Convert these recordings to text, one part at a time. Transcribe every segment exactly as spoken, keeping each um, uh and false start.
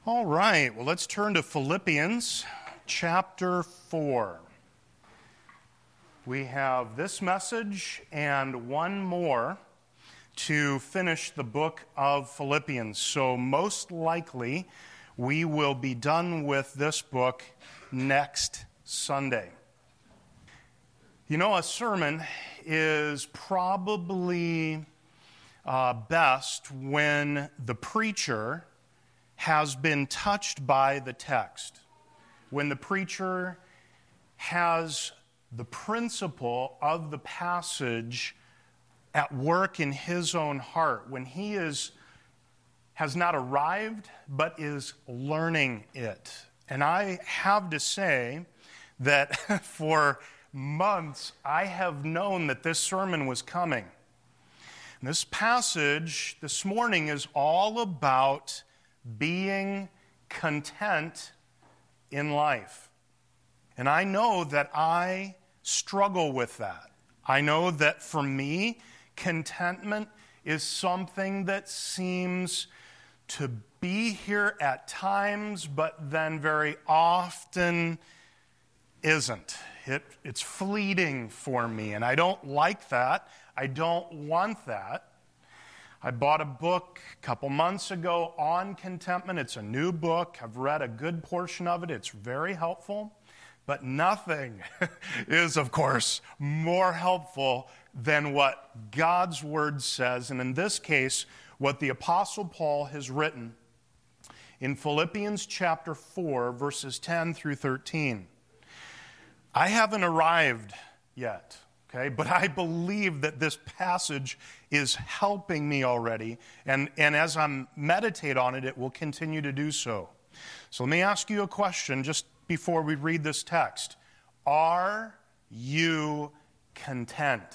All right, well, let's turn to Philippians chapter four. We have this message and one more to finish the book of Philippians. So most likely, we will be done with this book next Sunday. You know, a sermon is probably uh, best when the preacher has been touched by the text, when the preacher has the principle of the passage at work in his own heart, when he is has not arrived but is learning it. And I have to say that for months I have known that this sermon was coming. And this passage this morning is all about being content in life. And I know that I struggle with that. I know that for me, contentment is something that seems to be here at times, but then very often isn't. It, it's fleeting for me, and I don't like that. I don't want that. I bought a book a couple months ago on contentment. It's a new book. I've read a good portion of it. It's very helpful. But nothing is, of course, more helpful than what God's Word says. And in this case, what the Apostle Paul has written in Philippians chapter four, verses ten through thirteen. I haven't arrived yet. Okay, but I believe that this passage is helping me already, and, and as I meditate on it, it will continue to do so. So let me ask you a question just before we read this text. Are you content?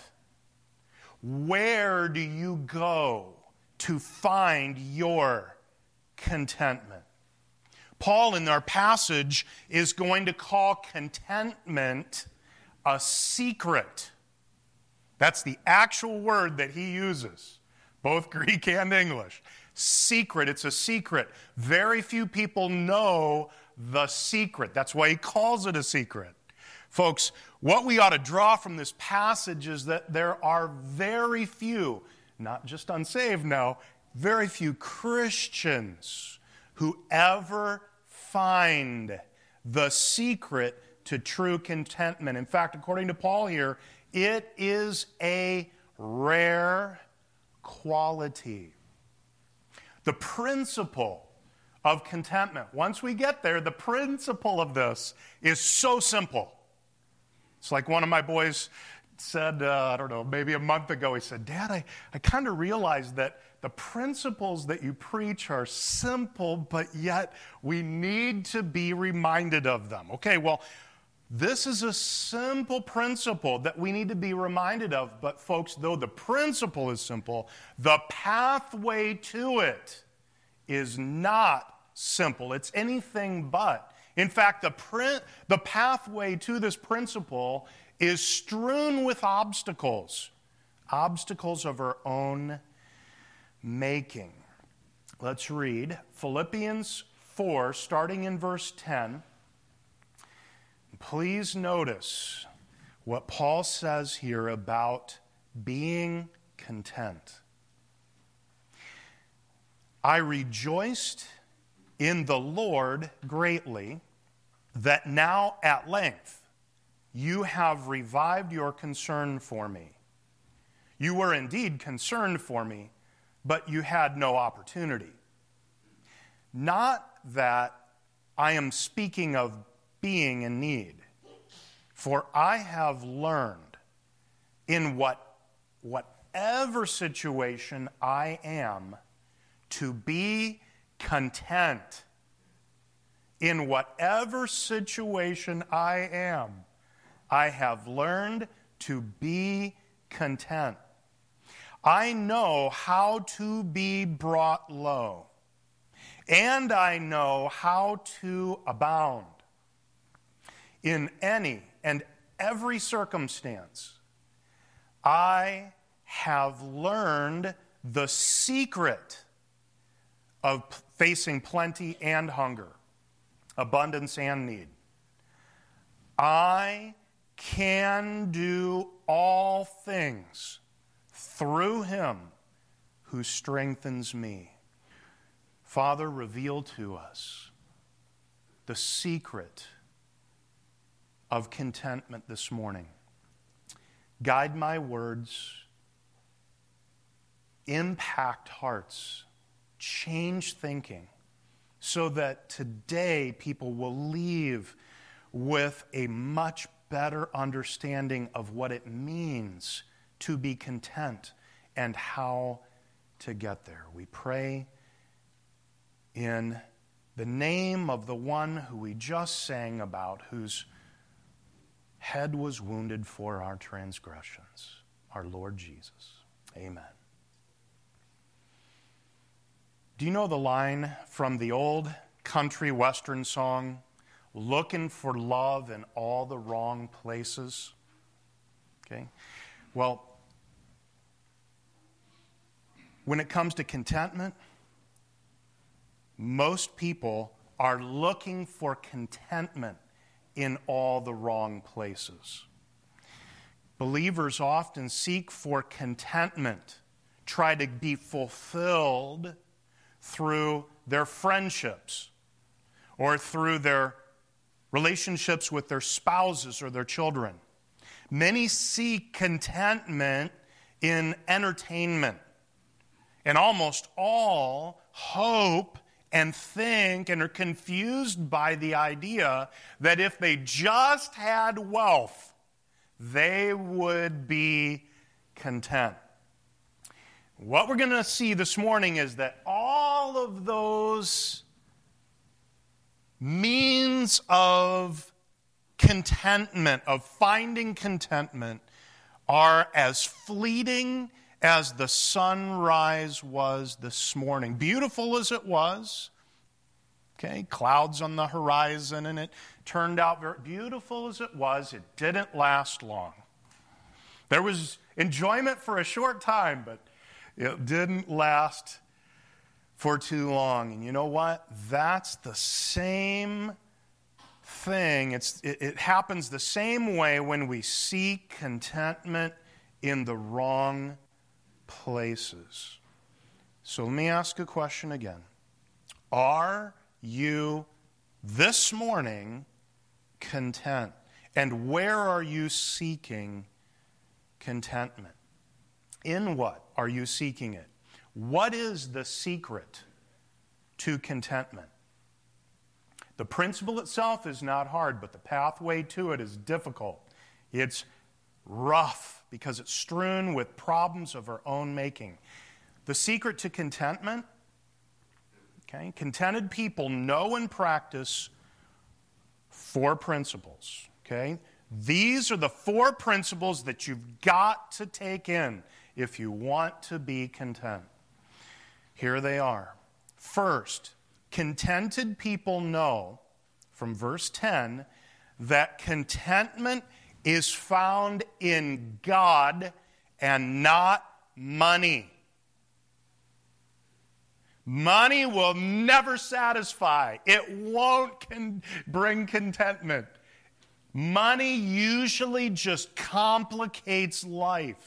Where do you go to find your contentment? Paul, in our passage, is going to call contentment a secret. That's the actual word that he uses, both Greek and English. Secret, it's a secret. Very few people know the secret. That's why he calls it a secret. Folks, what we ought to draw from this passage is that there are very few, not just unsaved now, very few Christians who ever find the secret to true contentment. In fact, according to Paul here, it is a rare quality. The principle of contentment, once we get there, the principle of this is so simple. It's like one of my boys said, uh, I don't know, maybe a month ago, he said, Dad, I, I kind of realized that the principles that you preach are simple, but yet we need to be reminded of them. Okay, well, this is a simple principle that we need to be reminded of. But folks, though the principle is simple, the pathway to it is not simple. It's anything but. In fact, the, prin- the pathway to this principle is strewn with obstacles. Obstacles of our own making. Let's read Philippians four, starting in verse ten. Please notice what Paul says here about being content. I rejoiced in the Lord greatly that now at length you have revived your concern for me. You were indeed concerned for me, but you had no opportunity. Not that I am speaking of being in need. For I have learned in what whatever situation I am to be content. In whatever situation I am, I have learned to be content. I know how to be brought low, and I know how to abound. In any and every circumstance, I have learned the secret of facing plenty and hunger, abundance and need. I can do all things through him who strengthens me. Father, reveal to us the secret of contentment this morning. Guide my words, impact hearts, change thinking, so that today people will leave with a much better understanding of what it means to be content and how to get there. We pray in the name of the one who we just sang about, whose head was wounded for our transgressions, our Lord Jesus. Amen. Do you know the line from the old country western song, "Looking for love in all the wrong places"? Okay. Well, when it comes to contentment, most people are looking for contentment in all the wrong places. Believers often seek for contentment, try to be fulfilled through their friendships or through their relationships with their spouses or their children. Many seek contentment in entertainment, and almost all hope and think and are confused by the idea that if they just had wealth, they would be content. What we're going to see this morning is that all of those means of contentment, of finding contentment, are as fleeting as the sunrise was this morning. Beautiful as it was, okay, clouds on the horizon, and it turned out very beautiful as it was, it didn't last long. There was enjoyment for a short time, but it didn't last for too long. And you know what? That's the same thing. It's, it, it happens the same way when we seek contentment in the wrong places. So let me ask a question again. Are you this morning content? And where are you seeking contentment? In what are you seeking it? What is the secret to contentment? The principle itself is not hard, but the pathway to it is difficult. It's rough because it's strewn with problems of our own making. The secret to contentment, okay, contented people know and practice four principles, okay? These are the four principles that you've got to take in if you want to be content. Here they are. First, contented people know, from verse ten, that contentment is found in God and not money. Money will never satisfy. It won't con- bring contentment. Money usually just complicates life.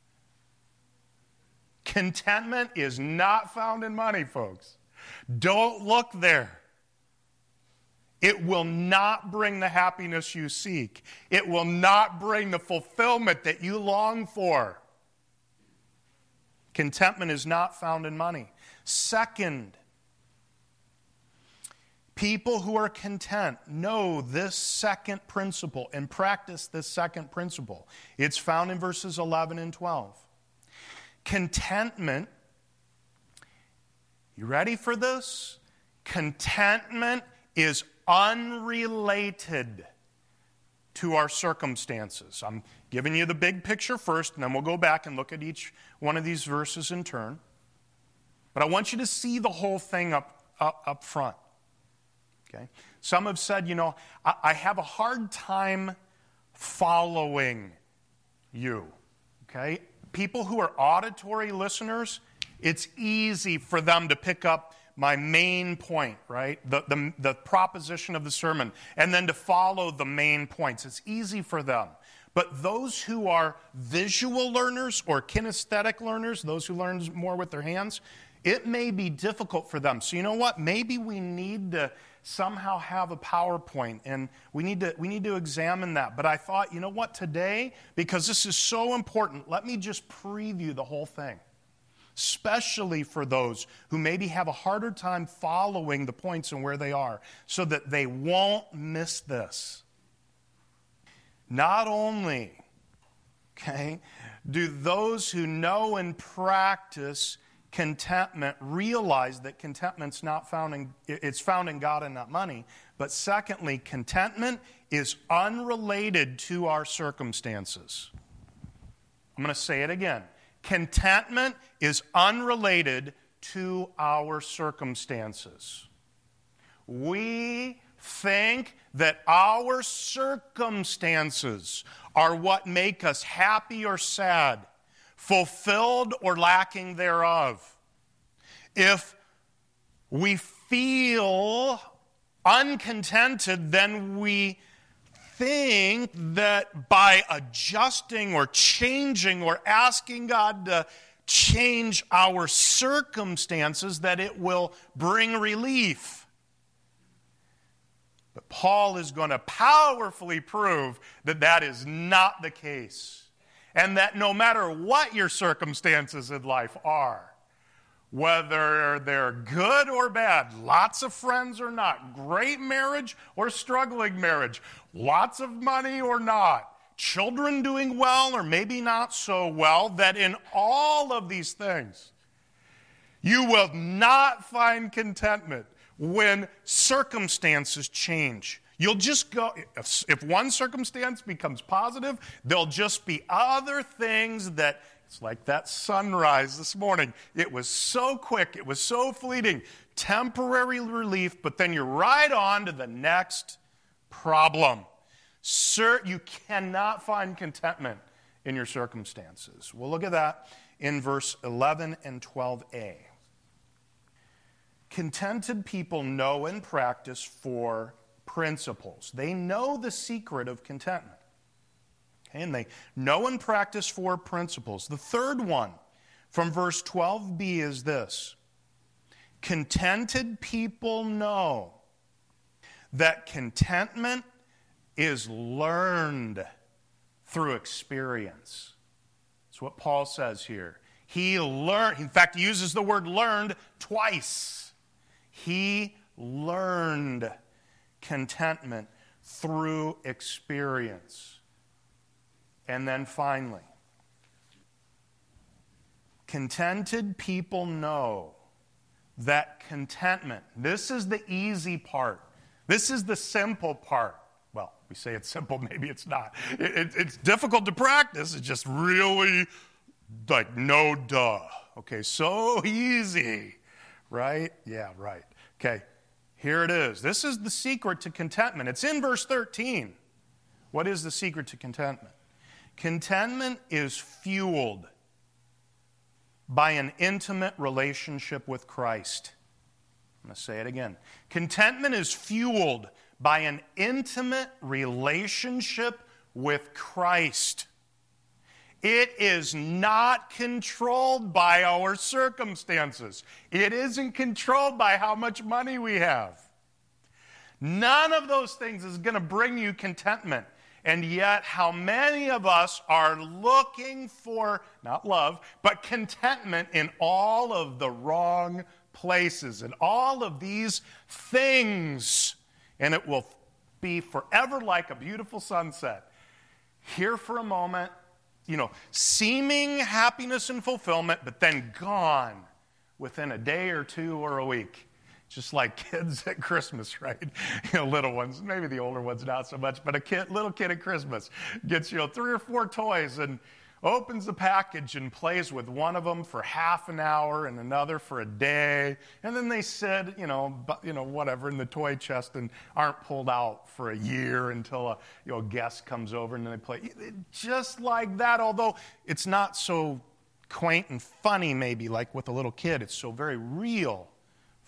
Contentment is not found in money, folks. Don't look there. It will not bring the happiness you seek. It will not bring the fulfillment that you long for. Contentment is not found in money. Second, people who are content know this second principle and practice this second principle. It's found in verses eleven and twelve. Contentment, you ready for this? Contentment is unrelated to our circumstances. I'm giving you the big picture first, and then we'll go back and look at each one of these verses in turn. But I want you to see the whole thing up, up, up front. Okay? Some have said, you know, I, I have a hard time following you. Okay? People who are auditory listeners, it's easy for them to pick up my main point, right? The, the, the proposition of the sermon, and then to follow the main points. It's easy for them. But those who are visual learners or kinesthetic learners, those who learn more with their hands, it may be difficult for them. So you know what? Maybe we need to somehow have a PowerPoint, and we need to we need to examine that. But I thought, you know what, today, because this is so important, let me just preview the whole thing, especially for those who maybe have a harder time following the points and where they are, so that they won't miss this. Not only, okay, do those who know and practice contentment realize that contentment's not found in, it's found in God and not money, but secondly, contentment is unrelated to our circumstances. I'm going to say it again. Contentment is unrelated to our circumstances. We think that our circumstances are what make us happy or sad, fulfilled or lacking thereof. If we feel uncontented, then we think that by adjusting or changing or asking God to change our circumstances, that it will bring relief. But Paul is going to powerfully prove that that is not the case. And that no matter what your circumstances in life are, whether they're good or bad, lots of friends or not, great marriage or struggling marriage, lots of money or not, children doing well or maybe not so well, that in all of these things, you will not find contentment when circumstances change. You'll just go, if, if one circumstance becomes positive, there'll just be other things that, it's like that sunrise this morning. It was so quick, it was so fleeting, temporary relief, but then you're right on to the next problem. Sir, you cannot find contentment in your circumstances. We'll look at that in verse eleven and twelve a. Contented people know and practice four principles. They know the secret of contentment. Okay, and they know and practice four principles. The third one from verse twelve b is this. Contented people know that contentment is learned through experience. That's what Paul says here. He learned, in fact, he uses the word learned twice. He learned contentment through experience. And then finally, contented people know that contentment, this is the easy part. This is the simple part. Well, we say it's simple, maybe it's not. It, it, it's difficult to practice. It's just really like no duh. Okay, so easy, right? Yeah, right. Okay. Here it is. This is the secret to contentment. It's in verse thirteen. What is the secret to contentment? Contentment is fueled by an intimate relationship with Christ. I'm going to say it again. Contentment is fueled by an intimate relationship with Christ. It is not controlled by our circumstances. It isn't controlled by how much money we have. None of those things is going to bring you contentment. And yet, how many of us are looking for, not love, but contentment in all of the wrong places, and all of these things. And it will be forever like a beautiful sunset. Here for a moment, you know, seeming happiness and fulfillment, but then gone within a day or two or a week. Just like kids at Christmas, right? You know, little ones, maybe the older ones not so much, but a kid, little kid at Christmas gets, you know, three or four toys and opens the package and plays with one of them for half an hour and another for a day. And then they sit, you know, you know, whatever, in the toy chest and aren't pulled out for a year until a you know, guest comes over and then they play. Just like that, although it's not so quaint and funny maybe like with a little kid. It's so very real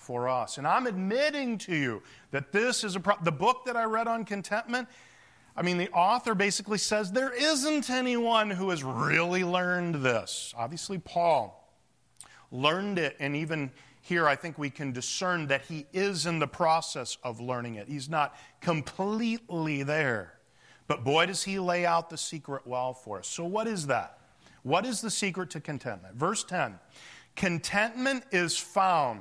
for us. And I'm admitting to you that this is a problem. The book that I read on contentment, I mean, the author basically says there isn't anyone who has really learned this. Obviously, Paul learned it, and even here I think we can discern that he is in the process of learning it. He's not completely there. But boy, does he lay out the secret well for us. So what is that? What is the secret to contentment? Verse ten, contentment is found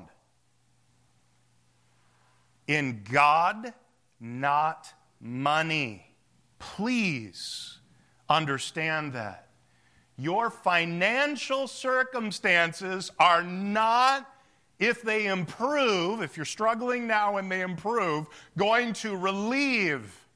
in God, not money. Please understand that. Your financial circumstances are not, if they improve, if you're struggling now and they improve, going to relieve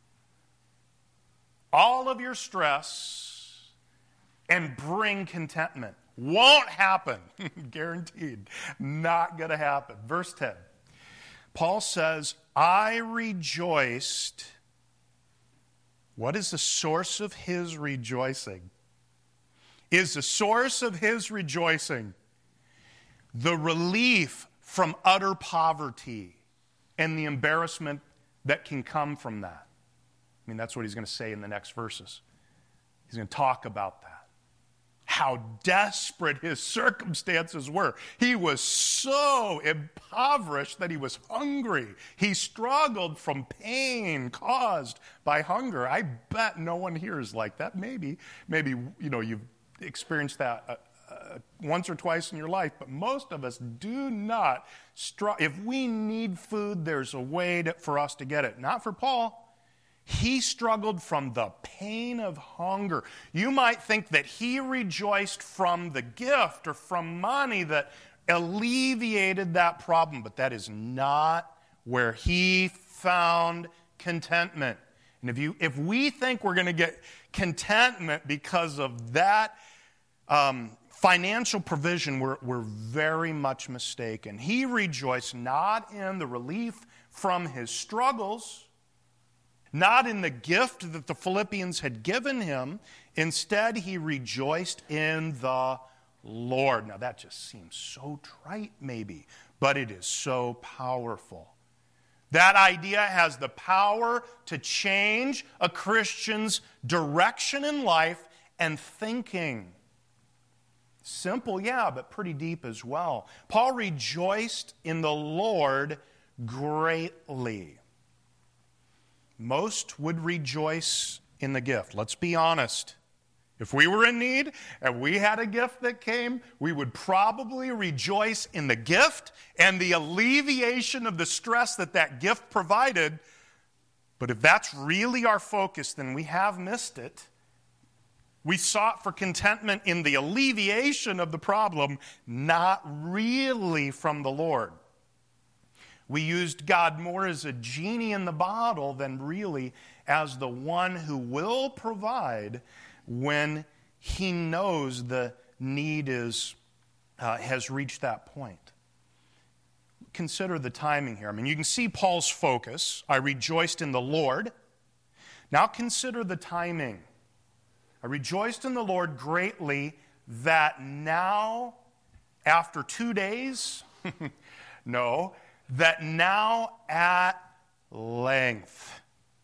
all of your stress and bring contentment. Won't happen. Guaranteed. Not going to happen. Verse ten. Paul says, I rejoiced. What is the source of his rejoicing? Is the source of his rejoicing the relief from utter poverty and the embarrassment that can come from that? I mean, that's what he's going to say in the next verses. He's going to talk about that. How desperate his circumstances were. He was so impoverished that he was hungry. He struggled from pain caused by hunger. I bet no one here is like that. Maybe, maybe you know, you've experienced that uh, uh, once or twice in your life, but most of us do not struggle. If we need food, there's a way to, for us to get it. Not for Paul. He struggled from the pain of hunger. You might think that he rejoiced from the gift or from money that alleviated that problem, but that is not where he found contentment. And if you, if we think we're going to get contentment because of that um, financial provision, we're, we're very much mistaken. He rejoiced not in the relief from his struggles, not in the gift that the Philippians had given him. Instead, he rejoiced in the Lord. Now, that just seems so trite, maybe, but it is so powerful. That idea has the power to change a Christian's direction in life and thinking. Simple, yeah, but pretty deep as well. Paul rejoiced in the Lord greatly. Most would rejoice in the gift. Let's be honest. If we were in need and we had a gift that came, we would probably rejoice in the gift and the alleviation of the stress that that gift provided. But if that's really our focus, then we have missed it. We sought for contentment in the alleviation of the problem, not really from the Lord. We used God more as a genie in the bottle than really as the one who will provide when he knows the need is uh, has reached that point. Consider the timing here. I mean, you can see Paul's focus. I rejoiced in the Lord. Now consider the timing. I rejoiced in the Lord greatly that now, after two days, no, that now at length.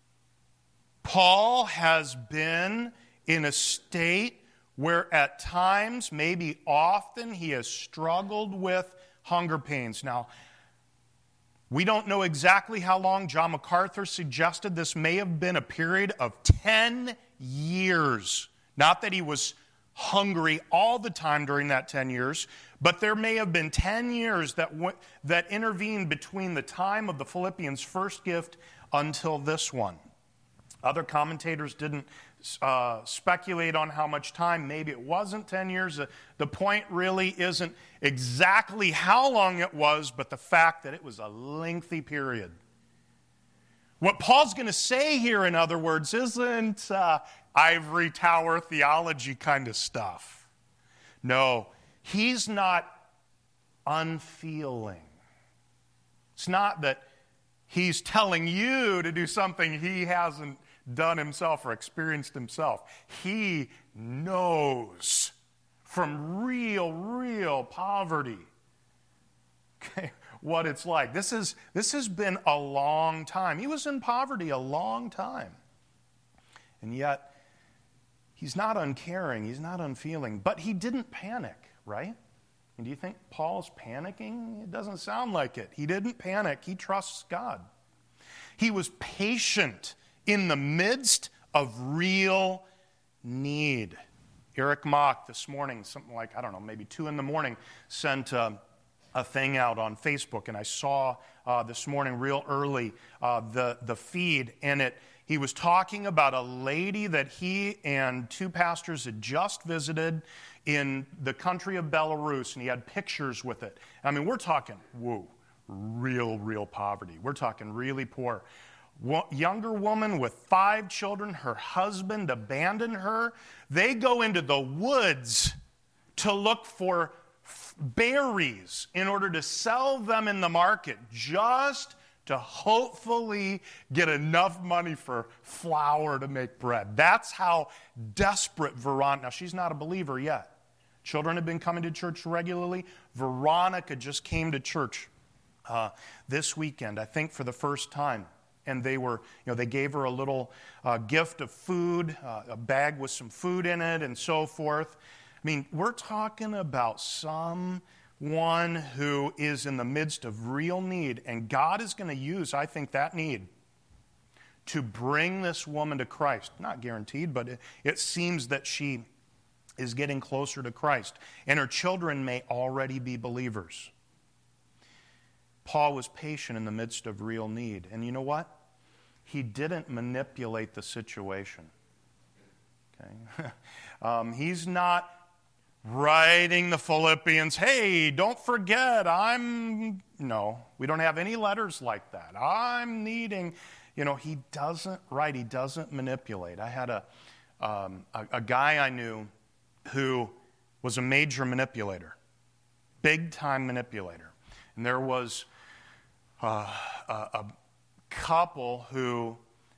Paul has been in a state where at times, maybe often, he has struggled with hunger pains. Now, we don't know exactly how long. John MacArthur suggested this may have been a period of ten years. Not that he was hungry all the time during that ten years, but there may have been ten years that w- that intervened between the time of the Philippians' first gift until this one. Other commentators didn't uh, speculate on how much time. Maybe it wasn't ten years. The, the point really isn't exactly how long it was, but the fact that it was a lengthy period. What Paul's going to say here, in other words, isn't uh, ivory tower theology kind of stuff. No, he's not unfeeling. It's not that he's telling you to do something he hasn't done himself or experienced himself. He knows from real, real poverty. Okay, what it's like. This is this has been a long time. He was in poverty a long time. And yet, he's not uncaring, he's not unfeeling, but he didn't panic, right? And do you think Paul's panicking? It doesn't sound like it. He didn't panic, he trusts God. He was patient in the midst of real need. Eric Mock this morning, something like, I don't know, maybe two in the morning, sent uh, a thing out on Facebook, and I saw uh, this morning real early uh, the, the feed, and it he was talking about a lady that he and two pastors had just visited in the country of Belarus, and he had pictures with it. I mean, we're talking, whoa, real, real poverty. We're talking really poor. Younger woman with five children, her husband abandoned her. They go into the woods to look for berries in order to sell them in the market, just to hopefully get enough money for flour to make bread. That's how desperate Veronica, now she's not a believer yet. Children have been coming to church regularly. Veronica just came to church uh, this weekend, I think for the first time. And they were, you know, they gave her a little uh, gift of food, uh, a bag with some food in it and so forth. I mean, we're talking about someone who is in the midst of real need, and God is going to use, I think, that need to bring this woman to Christ. Not guaranteed, but it, it seems that she is getting closer to Christ, and her children may already be believers. Paul was patient in the midst of real need, and you know what? He didn't manipulate the situation. Okay, um, he's not writing the Philippians, hey, don't forget, I'm, no, we don't have any letters like that. I'm needing, you know, he doesn't write, he doesn't manipulate. I had a, um, a, a guy I knew who was a major manipulator, big-time manipulator. And there was uh, a, a couple who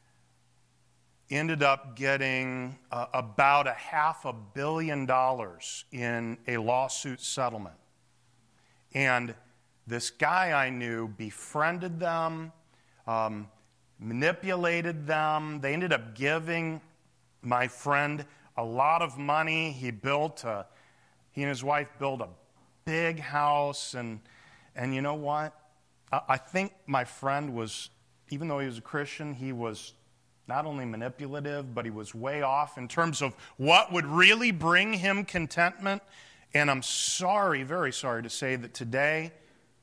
ended up getting uh, about a half a billion dollars in a lawsuit settlement. And this guy I knew befriended them, um, manipulated them. They ended up giving my friend a lot of money. He built a, he and his wife built a big house. And, and you know what? I, I think my friend was, even though he was a Christian, he was not only manipulative, but he was way off in terms of what would really bring him contentment. And I'm sorry, very sorry to say that today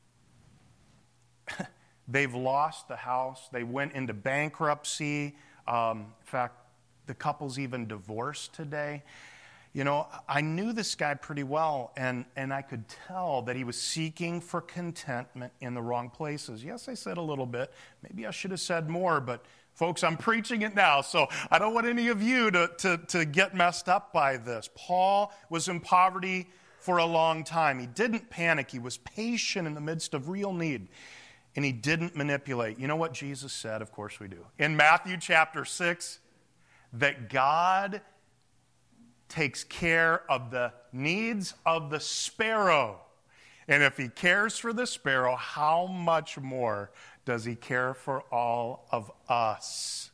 they've lost the house. They went into bankruptcy. Um, in fact, the couple's even divorced today. You know, I knew this guy pretty well, and, and I could tell that he was seeking for contentment in the wrong places. Yes, I said a little bit. Maybe I should have said more, but folks, I'm preaching it now, so I don't want any of you to, to, to get messed up by this. Paul was in poverty for a long time. He didn't panic. He was patient in the midst of real need, and he didn't manipulate. You know what Jesus said? Of course we do. In Matthew chapter six, that God takes care of the needs of the sparrow. And if he cares for the sparrow, how much more does he care for all of us?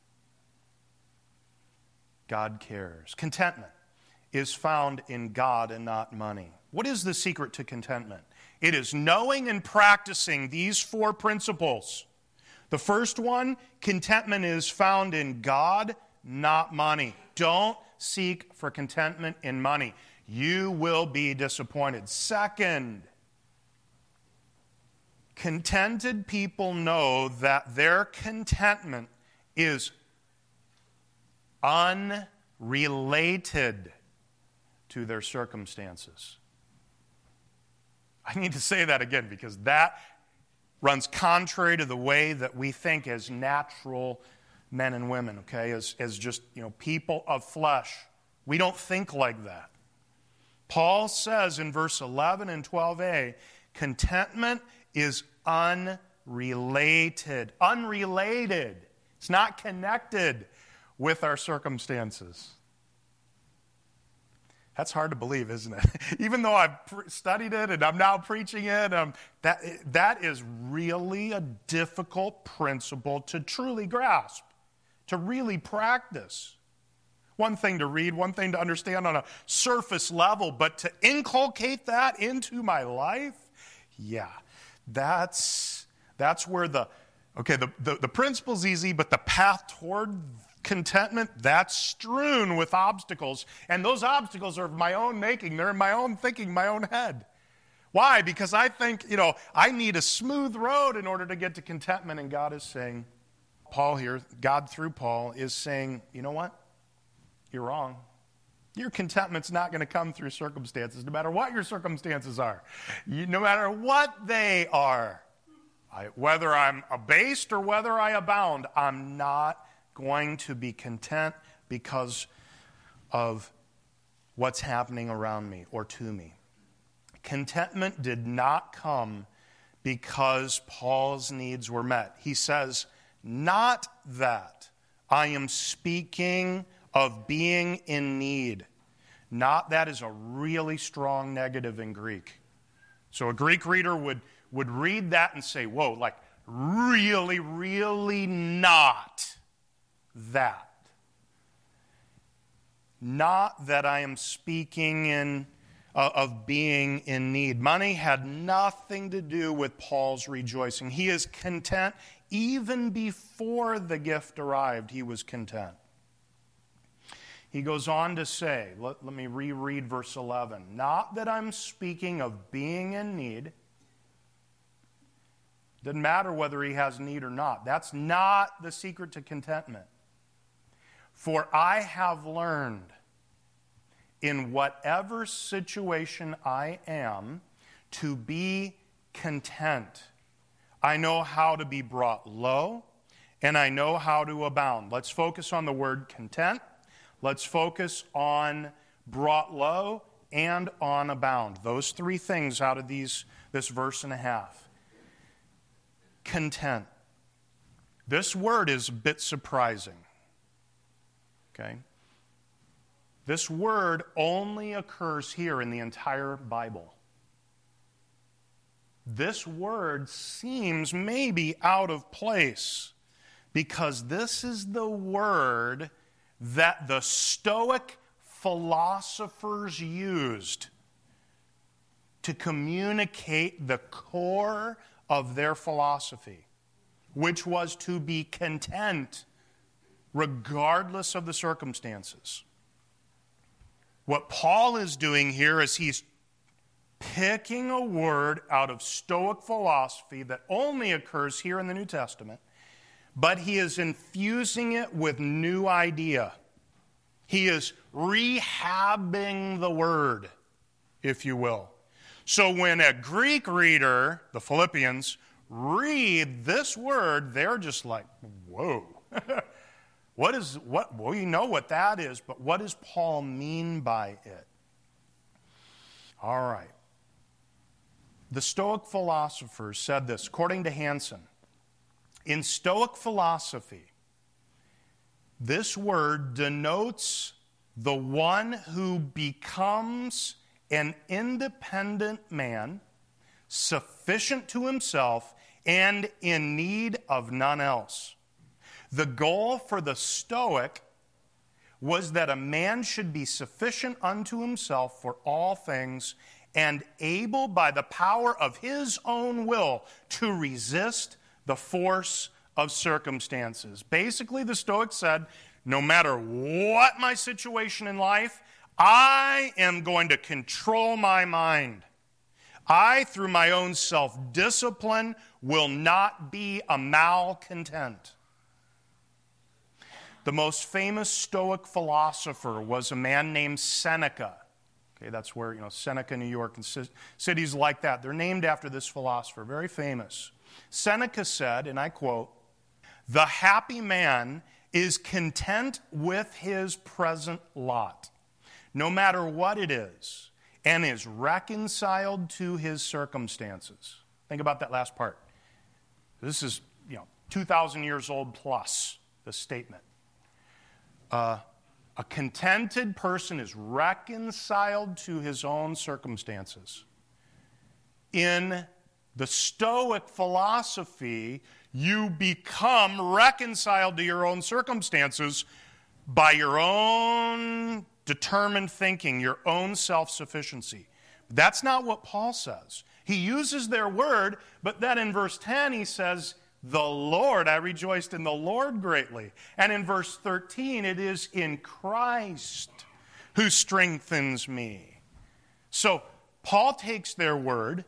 God cares. Contentment is found in God and not money. What is the secret to contentment? It is knowing and practicing these four principles. The first one, contentment is found in God, not money. Don't seek for contentment in money. You will be disappointed. Second, contented people know that their contentment is unrelated to their circumstances. I need to say that again because that runs contrary to the way that we think as natural men and women, okay, as, as just, you know, people of flesh. We don't think like that. Paul says in verse eleven and twelve a, contentment is unrelated. Unrelated. It's not connected with our circumstances. That's hard to believe, isn't it? Even though I've pre- studied it and I'm now preaching it, um, that, that is really a difficult principle to truly grasp, to really practice. One thing to read, one thing to understand on a surface level, but to inculcate that into my life, yeah, that's, that's where the, okay, the, the, the principle's easy, but the path toward contentment, that's strewn with obstacles. And those obstacles are of my own making. They're in my own thinking, my own head. Why? Because I think, you know, I need a smooth road in order to get to contentment. And God is saying, Paul here, God through Paul is saying, you know what? You're wrong. Your contentment's not going to come through circumstances, no matter what your circumstances are. You, no matter what they are. I, whether I'm abased or whether I abound, I'm not going to be content because of what's happening around me or to me. Contentment did not come because Paul's needs were met. He says, not that I am speaking of being in need. Not that is a really strong negative in Greek. So a Greek reader would, would read that and say, whoa, like really, really not that. Not that I am speaking in uh, of being in need. Money had nothing to do with Paul's rejoicing. He is content. Even before the gift arrived, he was content. He goes on to say, let, let me reread verse eleven. Not that I'm speaking of being in need. Doesn't matter whether he has need or not. That's not the secret to contentment. For I have learned in whatever situation I am to be content. I know how to be brought low, and I know how to abound. Let's focus on the word content. Let's focus on brought low and on abound. Those three things out of these this verse and a half. Content. This word is a bit surprising. Okay? This word only occurs here in the entire Bible. This word seems maybe out of place because this is the word that the Stoic philosophers used to communicate the core of their philosophy, which was to be content regardless of the circumstances. What Paul is doing here is he's picking a word out of Stoic philosophy that only occurs here in the New Testament, but he is infusing it with new idea. He is rehabbing the word, if you will. So when a Greek reader, the Philippians, read this word, they're just like, whoa. What is, what, well, you know what that is, but what does Paul mean by it? All right. The Stoic philosophers said this, according to Hansen. In Stoic philosophy, this word denotes the one who becomes an independent man, sufficient to himself, and in need of none else. The goal for the Stoic was that a man should be sufficient unto himself for all things and able by the power of his own will to resist the force of circumstances. Basically, the Stoics said, no matter what my situation in life, I am going to control my mind. I, through my own self-discipline, will not be a malcontent. The most famous Stoic philosopher was a man named Seneca. Okay, that's where, you know, Seneca, New York, and c- cities like that. They're named after this philosopher, very famous. Seneca said, and I quote, "The happy man is content with his present lot, no matter what it is, and is reconciled to his circumstances." Think about that last part. This is, you know, two thousand years old plus, the statement. Uh, A contented person is reconciled to his own circumstances. In the Stoic philosophy, you become reconciled to your own circumstances by your own determined thinking, your own self-sufficiency. That's not what Paul says. He uses their word, but then in verse ten he says, the Lord, I rejoiced in the Lord greatly. And in verse thirteen, it is in Christ who strengthens me. So Paul takes their word,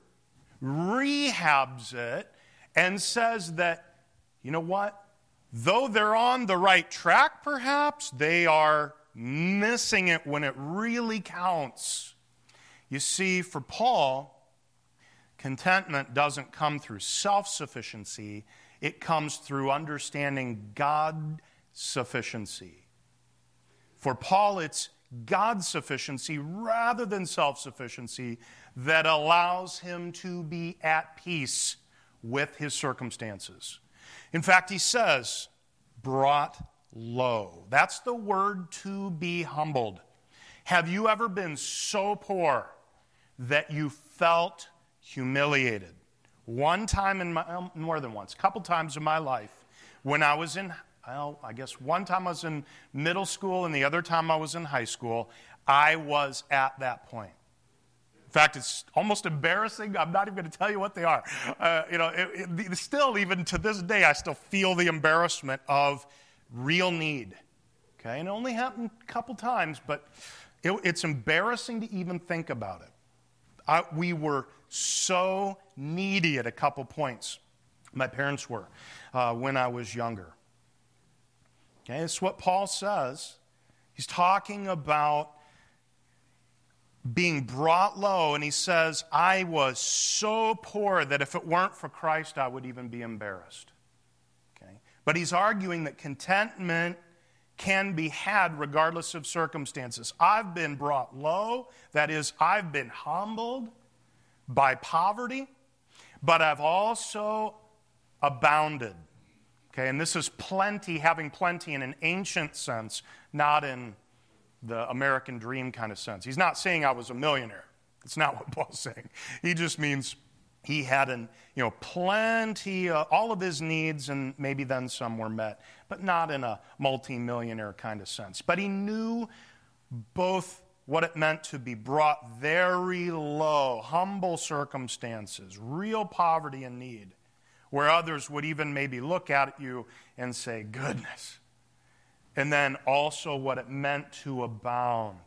rehabs it, and says that, you know what? Though they're on the right track, perhaps, they are missing it when it really counts. You see, for Paul, contentment doesn't come through self-sufficiency. It comes through understanding God's sufficiency. For Paul, it's God's sufficiency rather than self-sufficiency that allows him to be at peace with his circumstances. In fact, he says, brought low. That's the word to be humbled. Have you ever been so poor that you felt humiliated? One time in my, more than once, a couple times in my life, when I was in, well, I guess one time I was in middle school and the other time I was in high school, I was at that point. In fact, it's almost embarrassing. I'm not even going to tell you what they are. Uh, you know, it, it, still, even to this day, I still feel the embarrassment of real need. Okay, and it only happened a couple times, but it, it's embarrassing to even think about it. I, we were so needy at a couple points. My parents were uh, when I was younger. Okay, it's what Paul says. He's talking about being brought low, and he says, I was so poor that if it weren't for Christ, I would even be embarrassed. Okay, but he's arguing that contentment can be had regardless of circumstances. I've been brought low, that is, I've been humbled by poverty, but I've also abounded. Okay, and this is plenty, having plenty in an ancient sense, not in the American dream kind of sense. He's not saying I was a millionaire. That's not what Paul's saying. He just means he had an, you know, plenty, uh, all of his needs, and maybe then some were met, but not in a multi-millionaire kind of sense. But he knew both what it meant to be brought very low, humble circumstances, real poverty and need, where others would even maybe look at you and say, goodness. And then also what it meant to abound.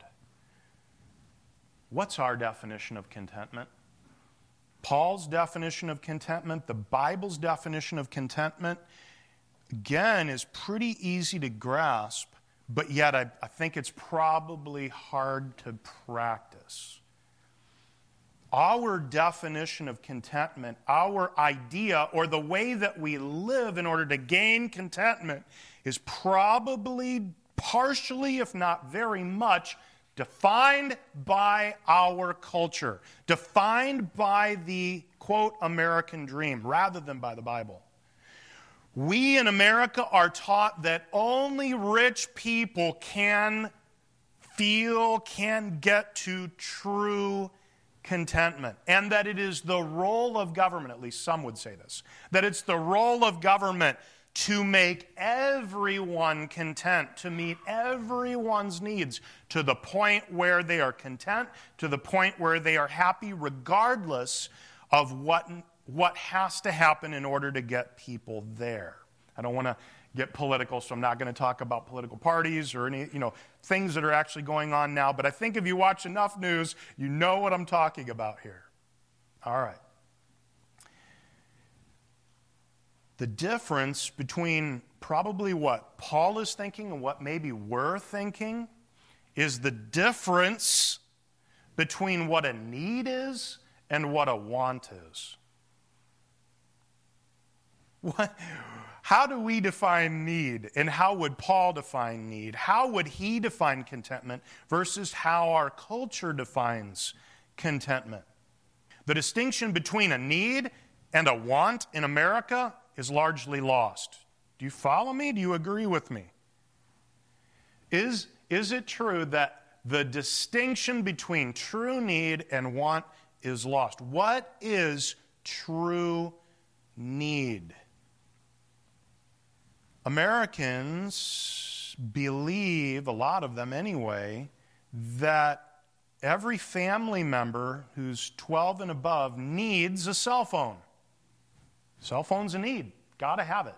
What's our definition of contentment? Paul's definition of contentment, the Bible's definition of contentment, again, is pretty easy to grasp, but yet I, I think it's probably hard to practice. Our definition of contentment, our idea, or the way that we live in order to gain contentment is probably partially, if not very much, defined by our culture, defined by the, quote, American dream, rather than by the Bible. We in America are taught that only rich people can feel, can get to true contentment, and that it is the role of government, at least some would say this, that it's the role of government to make everyone content, to meet everyone's needs to the point where they are content, to the point where they are happy, regardless of what, what has to happen in order to get people there. I don't want to get political, so I'm not going to talk about political parties or any, you know, things that are actually going on now, but I think if you watch enough news, you know what I'm talking about here. All right. The difference between probably what Paul is thinking and what maybe we're thinking is the difference between what a need is and what a want is. What, how do we define need, and how would Paul define need? How would he define contentment versus how our culture defines contentment? The distinction between a need and a want in America is largely lost. Do you follow me? Do you agree with me? Is, is it true that the distinction between true need and want is lost? What is true need? Americans believe, a lot of them anyway, that every family member who's twelve and above needs a cell phone. Cell phone's a need. Got to have it.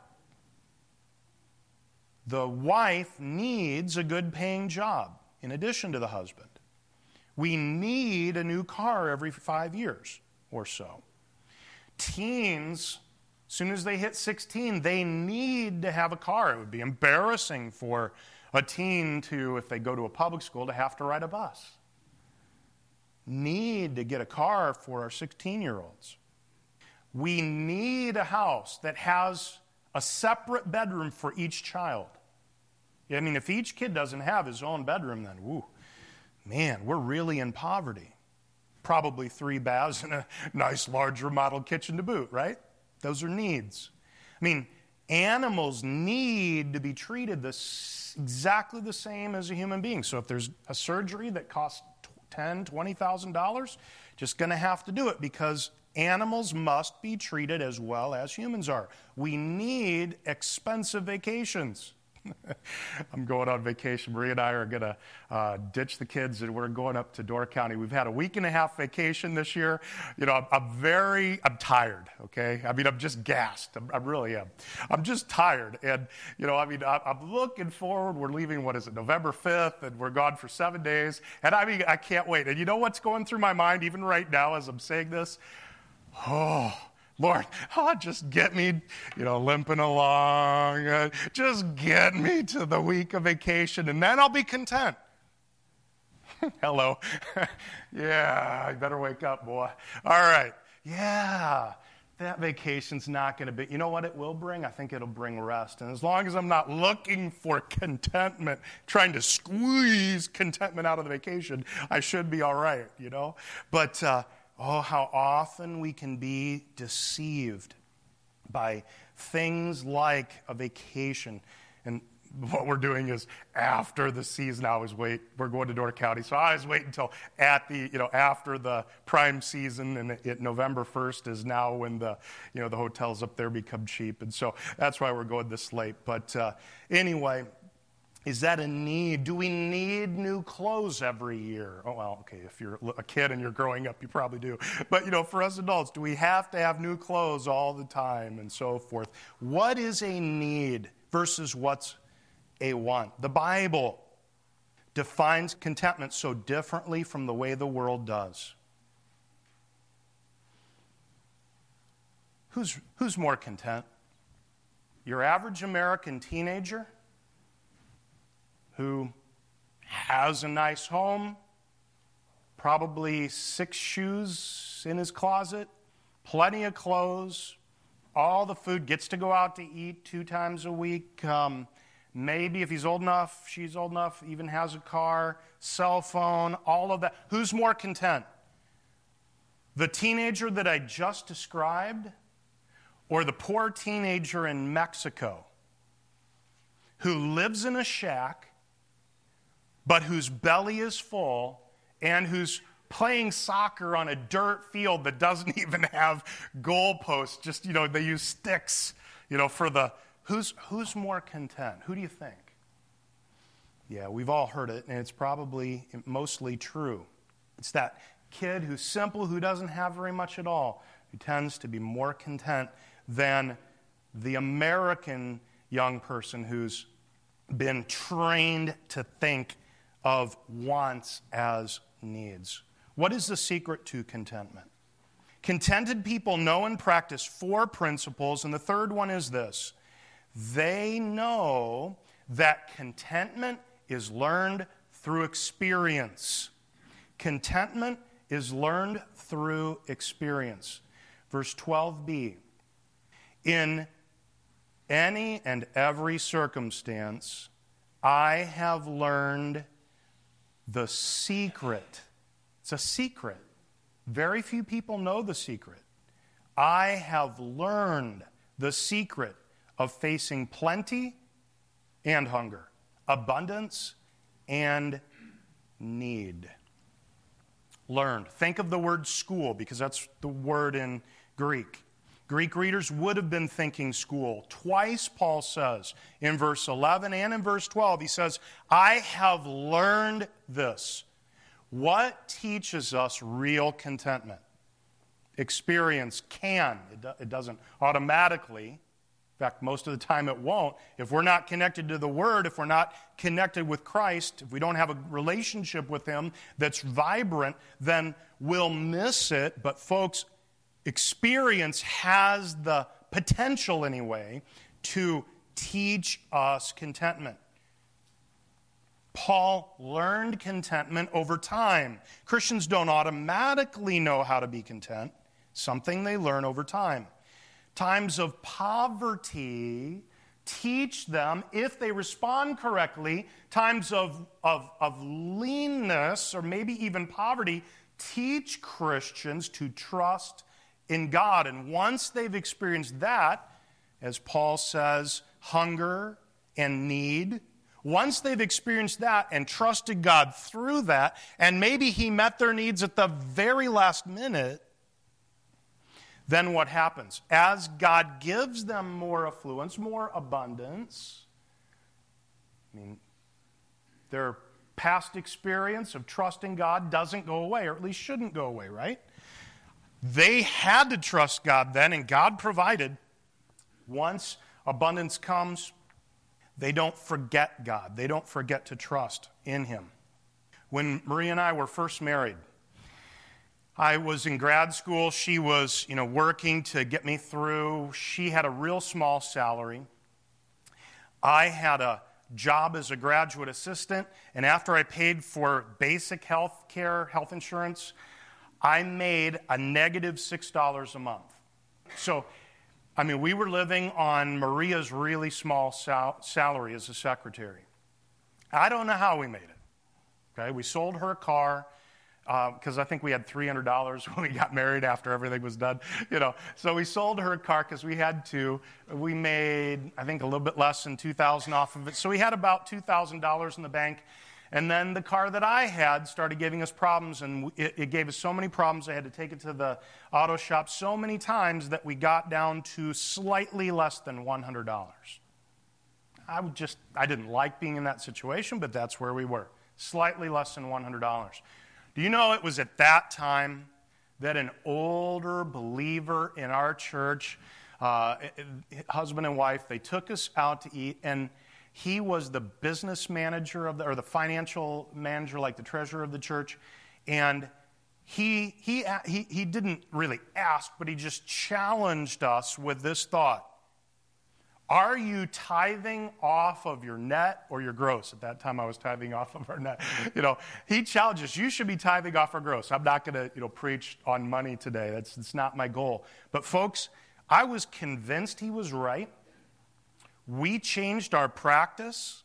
The wife needs a good paying job in addition to the husband. We need a new car every five years or so. Teens, as soon as they hit sixteen, they need to have a car. It would be embarrassing for a teen to, if they go to a public school, to have to ride a bus. Need to get a car for our sixteen-year-olds. We need a house that has a separate bedroom for each child. I mean, if each kid doesn't have his own bedroom, then, woo, man, we're really in poverty. Probably three baths and a nice large remodeled kitchen to boot, right? Those are needs. I mean, animals need to be treated this, exactly the same as a human being. So if there's a surgery that costs ten thousand dollars, twenty thousand dollars, just going to have to do it because animals must be treated as well as humans are. We need expensive vacations. I'm going on vacation. Maria and I are going to uh, ditch the kids, and we're going up to Door County. We've had a week and a half vacation this year. You know, I'm, I'm very, I'm tired, okay? I mean, I'm just gassed. I'm, I really am. I'm just tired. And, you know, I mean, I, I'm looking forward. We're leaving, what is it, November fifth, and we're gone for seven days. And I mean, I can't wait. And you know what's going through my mind even right now as I'm saying this? Oh, Lord, oh, just get me, you know, limping along. Uh, just get me to the week of vacation, and then I'll be content. Hello. Yeah, I better wake up, boy. All right. Yeah, that vacation's not going to be, you know what it will bring? I think it'll bring rest. And as long as I'm not looking for contentment, trying to squeeze contentment out of the vacation, I should be all right, you know? But, uh, oh, how often we can be deceived by things like a vacation. And what we're doing is after the season, I always wait. We're going to Door County, so I always wait until at the, you know, after the prime season, and it, it, November first is now when the, you know, the hotels up there become cheap. And so that's why we're going this late. But uh, anyway, is that a need? Do we need new clothes every year? Oh, well, okay, if you're a kid and you're growing up, you probably do. But, you know, for us adults, do we have to have new clothes all the time and so forth? What is a need versus what's a want? The Bible defines contentment so differently from the way the world does. Who's, who's more content? Your average American teenager who has a nice home, probably six shoes in his closet, plenty of clothes, all the food, gets to go out to eat two times a week, um, maybe if he's old enough, she's old enough, even has a car, cell phone, all of that. Who's more content? The teenager that I just described, or the poor teenager in Mexico who lives in a shack but whose belly is full and who's playing soccer on a dirt field that doesn't even have goalposts, just, you know, they use sticks, you know, for the, who's, who's more content? Who do you think? Yeah, we've all heard it, and it's probably mostly true. It's that kid who's simple, who doesn't have very much at all, who tends to be more content than the American young person who's been trained to think of wants as needs. What is the secret to contentment? Contented people know and practice four principles, and the third one is this. They know that contentment is learned through experience. Contentment is learned through experience. Verse twelve b, in any and every circumstance, I have learned the secret. It's a secret. Very few people know the secret. I have learned the secret of facing plenty and hunger, abundance and need. Learned. Think of the word school, because that's the word in Greek. Greek readers would have been thinking school. Twice Paul says, in verse eleven and in verse twelve, he says, I have learned this. What teaches us real contentment? Experience can. It, do, it doesn't automatically. In fact, most of the time it won't. If we're not connected to the Word, if we're not connected with Christ, if we don't have a relationship with Him that's vibrant, then we'll miss it. But folks, experience has the potential anyway to teach us contentment. Paul learned contentment over time. Christians don't automatically know how to be content. Something they learn over time. Times of poverty teach them, if they respond correctly, times of, of, of leanness or maybe even poverty teach Christians to trust in God. And once they've experienced that, as Paul says, hunger and need, once they've experienced that and trusted God through that, and maybe He met their needs at the very last minute, then what happens? As God gives them more affluence, more abundance, I mean, their past experience of trusting God doesn't go away, or at least shouldn't go away, right? They had to trust God then, and God provided. Once abundance comes, they don't forget God. They don't forget to trust in Him. When Maria and I were first married, I was in grad school. She was, you know, working to get me through. She had a real small salary. I had a job as a graduate assistant, and after I paid for basic health care, health insurance, I made a negative six dollars a month. So, I mean, we were living on Maria's really small sal- salary as a secretary. I don't know how we made it. Okay, we sold her a car, because uh, I think we had three hundred dollars when we got married after everything was done. You know, so we sold her a car because we had to. We made, I think, a little bit less than two thousand dollars off of it. So we had about two thousand dollars in the bank. And then the car that I had started giving us problems, and it, it gave us so many problems, I had to take it to the auto shop so many times that we got down to slightly less than one hundred dollars. I would just, I didn't like being in that situation, but that's where we were. Slightly less than one hundred dollars. Do you know it was at that time that an older believer in our church, uh, husband and wife, they took us out to eat, and he was the business manager of the, or the financial manager, like the treasurer of the church, and he he he he didn't really ask, but he just challenged us with this thought: are you tithing off of your net or your gross? At that time, I was tithing off of our net. You know, he challenges, you should be tithing off our gross. I'm not going to, you know, preach on money today. That's, that's not my goal. But folks, I was convinced he was right. We changed our practice.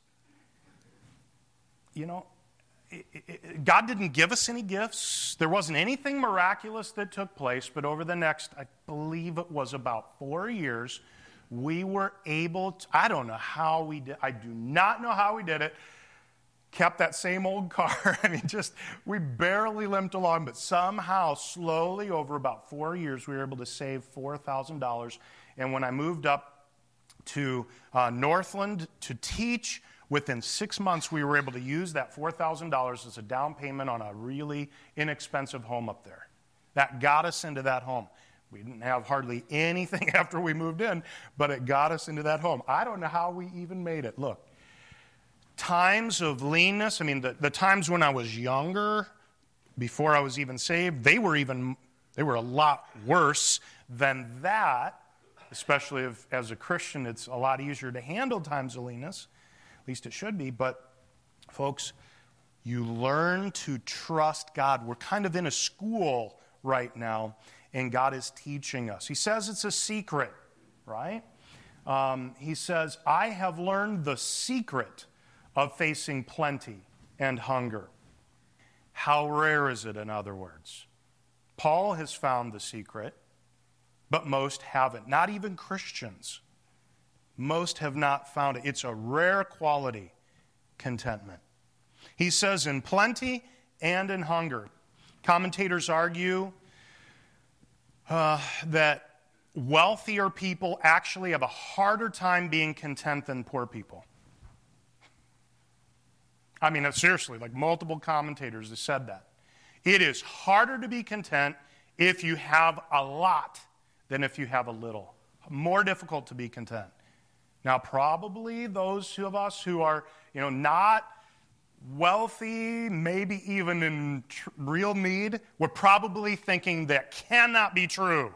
You know, it, it, God didn't give us any gifts. There wasn't anything miraculous that took place. But over the next, I believe it was about four years, we were able to, I don't know how we did, I do not know how we did it, kept that same old car. I mean, just, we barely limped along, but somehow, slowly, over about four years, we were able to save four thousand dollars. And when I moved up to uh, Northland to teach, within six months, we were able to use that four thousand dollars as a down payment on a really inexpensive home up there. That got us into that home. We didn't have hardly anything after we moved in, but it got us into that home. I don't know how we even made it. Look, times of leanness, I mean, the, the times when I was younger, before I was even saved, they were even, they were a lot worse than that, especially if, as a Christian, it's a lot easier to handle times of leanness. At least it should be. But, folks, you learn to trust God. We're kind of in a school right now, and God is teaching us. He says it's a secret, right? Um, he says, I have learned the secret of facing plenty and hunger. How rare is it, in other words? Paul has found the secret, but most haven't. Not even Christians. Most have not found it. It's a rare quality, contentment. He says, in plenty and in hunger. Commentators argue uh, that wealthier people actually have a harder time being content than poor people. I mean, seriously, like multiple commentators have said that. It is harder to be content if you have a lot than if you have a little. More difficult to be content. Now, probably those of us who are, you know, not wealthy, maybe even in tr- real need, we're probably thinking that cannot be true.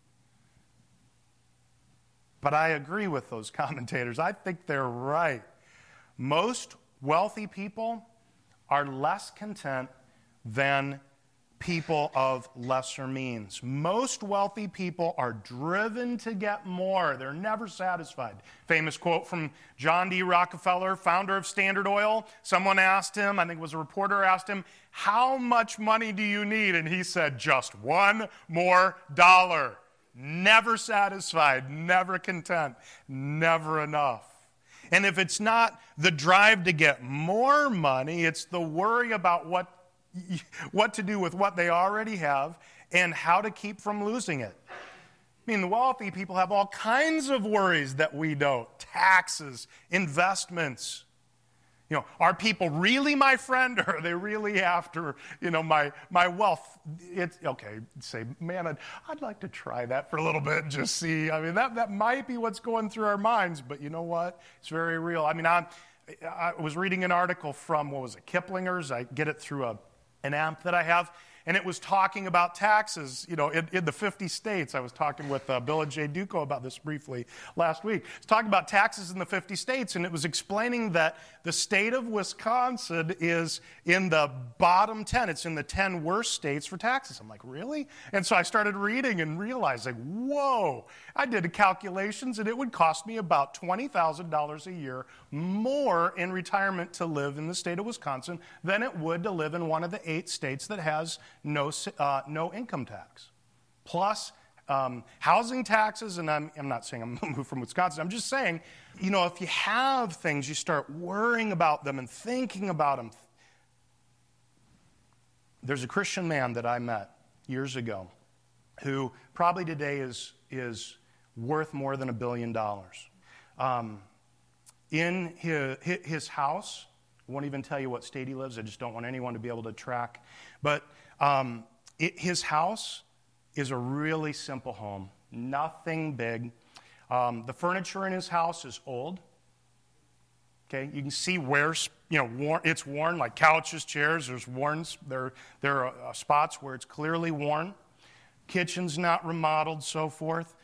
But I agree with those commentators. I think they're right. Most wealthy people are less content than people of lesser means. Most wealthy people are driven to get more. They're never satisfied. Famous quote from John D. Rockefeller, founder of Standard Oil. Someone asked him, I think it was a reporter asked him, how much money do you need? And he said, just one more dollar. Never satisfied, never content, never enough. And if it's not the drive to get more money, it's the worry about what what to do with what they already have and how to keep from losing it. I mean, the wealthy people have all kinds of worries that we don't. Taxes, investments. You know, are people really my friend, or are they really after, you know, my, my wealth? It's, okay, say, man, I'd, I'd like to try that for a little bit and just see. I mean, that, that might be what's going through our minds, but you know what? It's very real. I mean, I, I was reading an article from, what was it, Kiplinger's. I get it through a an amp that I have, and it was talking about taxes, you know, in, in the fifty states. I was talking with uh, Bill and Jay Duco about this briefly last week. It's talking about taxes in the fifty states, and it was explaining that the state of Wisconsin is in the bottom ten. It's in the ten worst states for taxes. I'm like, really? And so I started reading and realized, like, whoa. I did the calculations, and it would cost me about twenty thousand dollars a year more in retirement to live in the state of Wisconsin than it would to live in one of the eight states that has no uh, no income tax. Plus um, housing taxes, and I'm, I'm not saying I'm going to move from Wisconsin. I'm just saying, you know, if you have things, you start worrying about them and thinking about them. There's a Christian man that I met years ago who probably today is is worth more than a billion dollars. Um, in his, his house, I won't even tell you what state he lives. I just don't want anyone to be able to track. But um, it, his house is a really simple home, nothing big. Um, the furniture in his house is old. Okay, you can see where, you know, worn, it's worn, like couches, chairs. There's worn. There, there are uh, spots where it's clearly worn. Kitchen's not remodeled, so forth.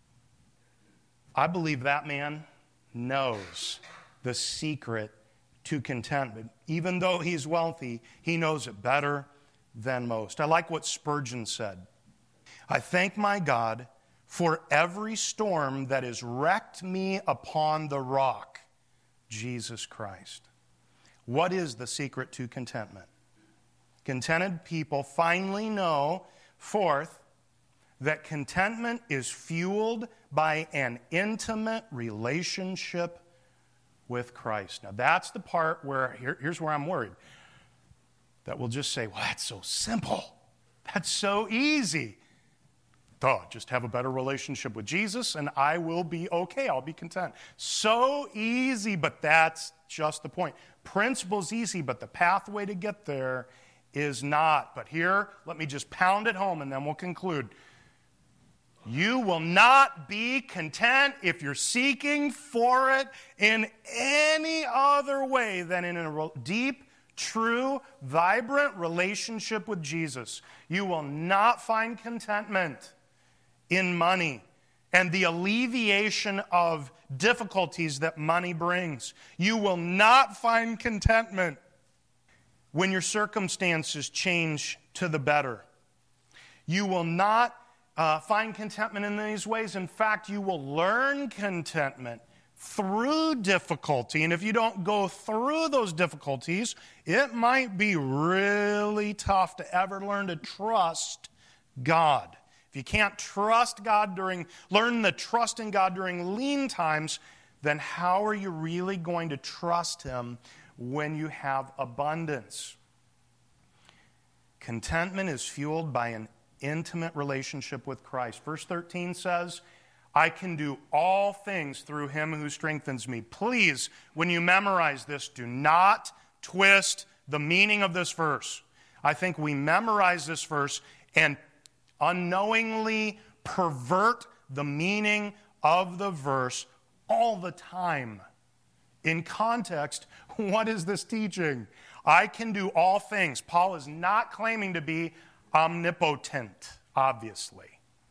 I believe that man knows the secret to contentment. Even though he's wealthy, he knows it better than most. I like what Spurgeon said. I thank my God for every storm that has wrecked me upon the rock, Jesus Christ. What is the secret to contentment? Contented people finally know, fourth, that contentment is fueled by an intimate relationship with Christ. Now, that's the part where, here, here's where I'm worried. That we'll just say, well, that's so simple. That's so easy. Duh, just have a better relationship with Jesus and I will be okay. I'll be content. So easy, but that's just the point. Principle's easy, but the pathway to get there is not. But here, let me just pound it home and then we'll conclude. You will not be content if you're seeking for it in any other way than in a deep, true, vibrant relationship with Jesus. You will not find contentment in money and the alleviation of difficulties that money brings. You will not find contentment when your circumstances change to the better. You will not Uh, find contentment in these ways. In fact, you will learn contentment through difficulty. And if you don't go through those difficulties, it might be really tough to ever learn to trust God. If you can't trust God during, learn the trust in God during lean times, then how are you really going to trust Him when you have abundance. Contentment is fueled by an intimate relationship with Christ. Verse thirteen says, I can do all things through him who strengthens me. Please, when you memorize this, do not twist the meaning of this verse. I think we memorize this verse and unknowingly pervert the meaning of the verse all the time. In context, what is this teaching? I can do all things. Paul is not claiming to be omnipotent, obviously.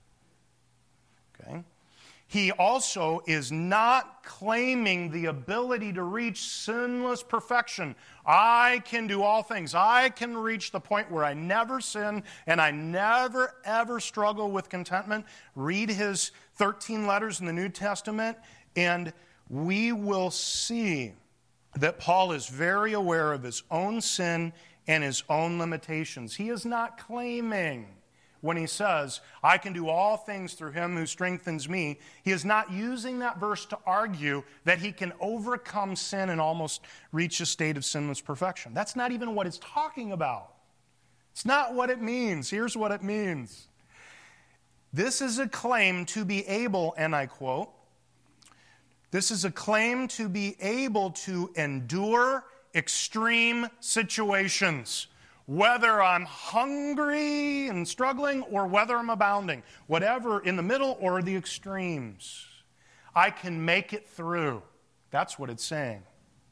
Okay? He also is not claiming the ability to reach sinless perfection. I can do all things. I can reach the point where I never sin and I never, ever struggle with contentment. Read his thirteen letters in the New Testament, and we will see that Paul is very aware of his own sin and his own limitations. He is not claiming, when he says, I can do all things through him who strengthens me, he is not using that verse to argue that he can overcome sin and almost reach a state of sinless perfection. That's not even what it's talking about. It's not what it means. Here's what it means. This is a claim to be able, and I quote, this is a claim to be able to endure extreme situations, whether I'm hungry and struggling or whether I'm abounding, whatever, in the middle or the extremes. I can make it through. That's what it's saying.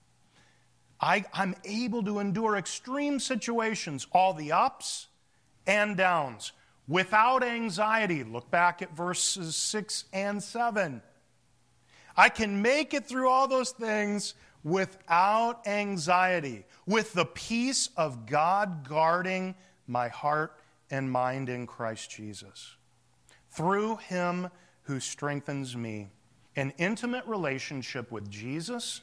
I, I'm able to endure extreme situations, all the ups and downs, without anxiety. Look back at verses six and seven. I can make it through all those things without anxiety, with the peace of God guarding my heart and mind in Christ Jesus. Through him who strengthens me. An intimate relationship with Jesus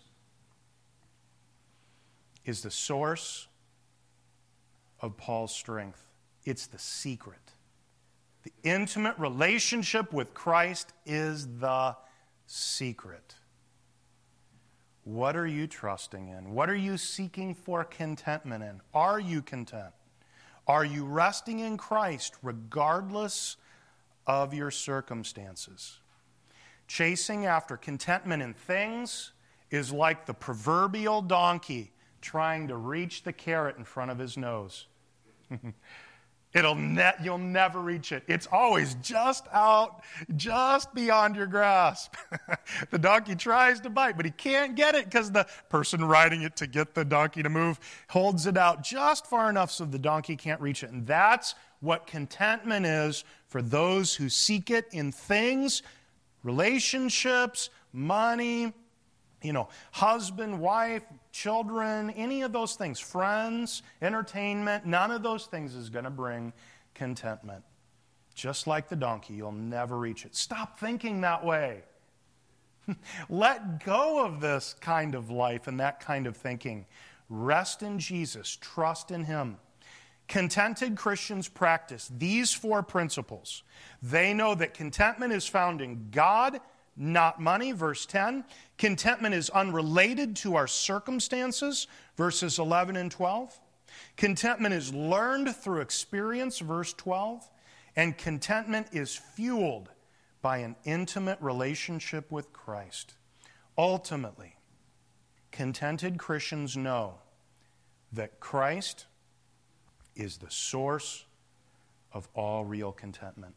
is the source of Paul's strength. It's the secret. The intimate relationship with Christ is the secret. What are you trusting in? What are you seeking for contentment in? Are you content? Are you resting in Christ regardless of your circumstances? Chasing after contentment in things is like the proverbial donkey trying to reach the carrot in front of his nose. It'll ne- you'll never reach it. It's always just out, just beyond your grasp. The donkey tries to bite, but he can't get it because the person riding it to get the donkey to move holds it out just far enough so the donkey can't reach it. And that's what contentment is for those who seek it in things, relationships, money, you know, husband, wife, children, any of those things, friends, entertainment, none of those things is going to bring contentment. Just like the donkey, you'll never reach it. Stop thinking that way. Let go of this kind of life and that kind of thinking. Rest in Jesus. Trust in him. Contented Christians practice these four principles. They know that contentment is found in God, not money, verse ten. Contentment is unrelated to our circumstances, verses eleven and twelve. Contentment is learned through experience, verse twelve. And contentment is fueled by an intimate relationship with Christ. Ultimately, contented Christians know that Christ is the source of all real contentment.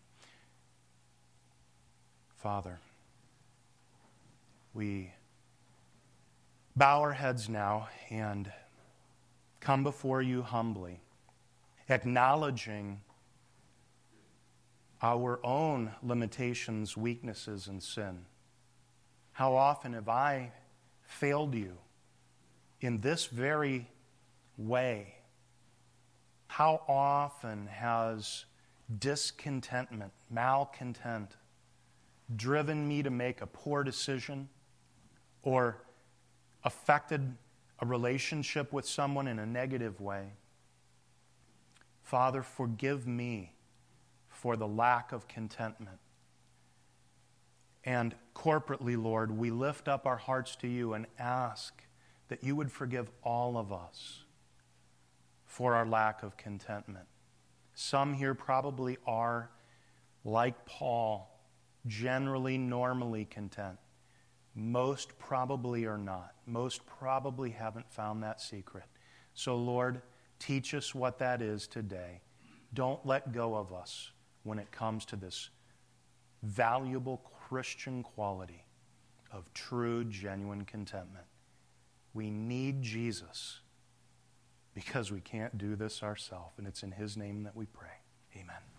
Father, we bow our heads now and come before you humbly, acknowledging our own limitations, weaknesses, and sin. How often have I failed you in this very way? How often has discontentment, malcontent, driven me to make a poor decision or affected a relationship with someone in a negative way? Father, forgive me for the lack of contentment. And corporately, Lord, we lift up our hearts to you and ask that you would forgive all of us for our lack of contentment. Some here probably are, like Paul, generally, normally content. Most probably are not. Most probably haven't found that secret. So, Lord, teach us what that is today. Don't let go of us when it comes to this valuable Christian quality of true, genuine contentment. We need Jesus because we can't do this ourselves, and it's in His name that we pray. Amen.